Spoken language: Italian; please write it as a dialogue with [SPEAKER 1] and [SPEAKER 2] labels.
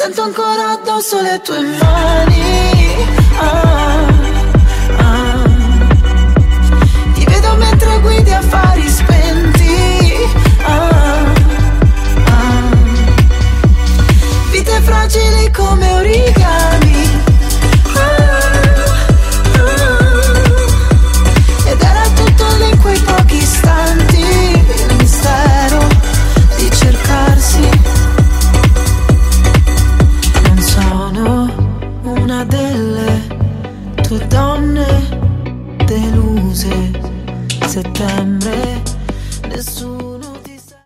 [SPEAKER 1] Sento ancora addosso le tue mani. Ti vedo mentre guidi affari spenti. Vite fragili come origami. Ed era tutto lì in quei pochi istanti, il mistero di cercarsi. Non sono una delle tue donne deluse. Settembre